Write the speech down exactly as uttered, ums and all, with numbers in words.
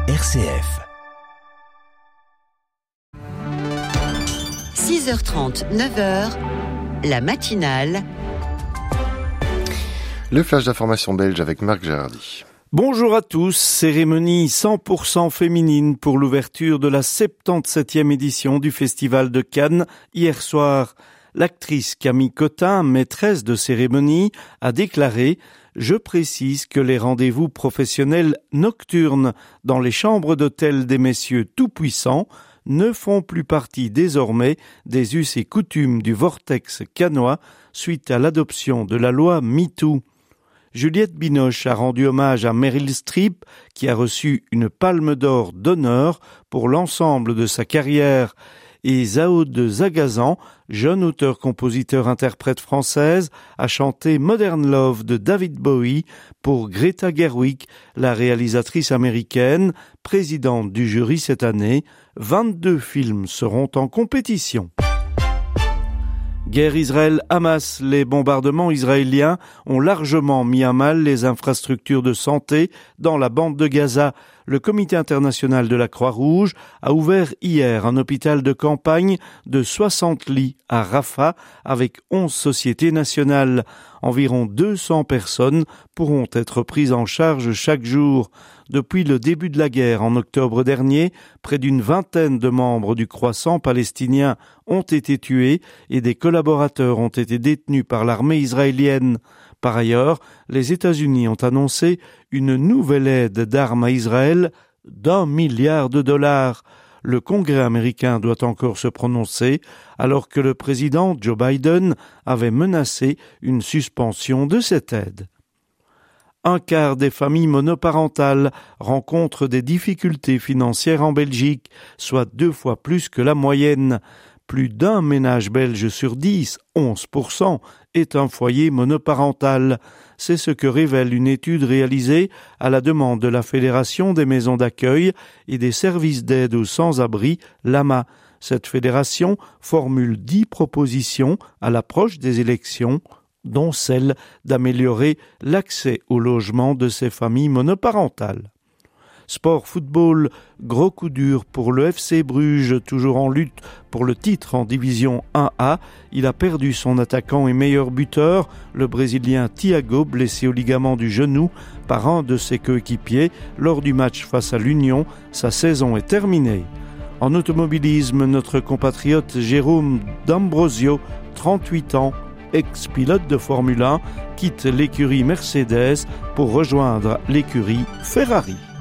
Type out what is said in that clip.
R C F. six heures trente, neuf heures, la matinale. Le flash d'information belge avec Marc Gérardy. Bonjour à tous, cérémonie cent pour cent féminine pour l'ouverture de la soixante-dix-septième édition du Festival de Cannes hier soir. L'actrice Camille Cotin, maîtresse de cérémonie, a déclaré « Je précise que les rendez-vous professionnels nocturnes dans les chambres d'hôtel des messieurs tout-puissants ne font plus partie désormais des us et coutumes du vortex cannois suite à l'adoption de la loi MeToo ». Juliette Binoche a rendu hommage à Meryl Streep qui a reçu une palme d'or d'honneur pour l'ensemble de sa carrière. Et Zahaude Zagazan, jeune auteur-compositeur-interprète française, a chanté Modern Love de David Bowie pour Greta Gerwig, la réalisatrice américaine, présidente du jury cette année. vingt-deux films seront en compétition. Guerre Israël-Hamas, les bombardements israéliens ont largement mis à mal les infrastructures de santé dans la bande de Gaza. Le Comité international de la Croix-Rouge a ouvert hier un hôpital de campagne de soixante lits à Rafah avec onze sociétés nationales. Environ deux cents personnes pourront être prises en charge chaque jour. Depuis le début de la guerre en octobre dernier, près d'une vingtaine de membres du Croissant palestinien ont été tués et des collaborateurs ont été détenus par l'armée israélienne. Par ailleurs, les États-Unis ont annoncé une nouvelle aide d'armes à Israël d'un milliard de dollars. Le Congrès américain doit encore se prononcer, alors que le président Joe Biden avait menacé une suspension de cette aide. Un quart des familles monoparentales rencontrent des difficultés financières en Belgique, soit deux fois plus que la moyenne. Plus d'un ménage belge sur dix, onze pour cent, est un foyer monoparental. C'est ce que révèle une étude réalisée à la demande de la Fédération des maisons d'accueil et des services d'aide aux sans-abri, l'A M A. Cette fédération formule dix propositions à l'approche des élections, dont celle d'améliorer l'accès au logement de ces familles monoparentales. Sport football, gros coup dur pour le F C Bruges, toujours en lutte pour le titre en division un A. Il a perdu son attaquant et meilleur buteur, le Brésilien Thiago, blessé au ligament du genou par un de ses coéquipiers lors du match face à l'Union. Sa saison est terminée. En automobilisme, notre compatriote Jérôme D'Ambrosio, trente-huit ans, ex-pilote de Formule un, quitte l'écurie Mercedes pour rejoindre l'écurie Ferrari.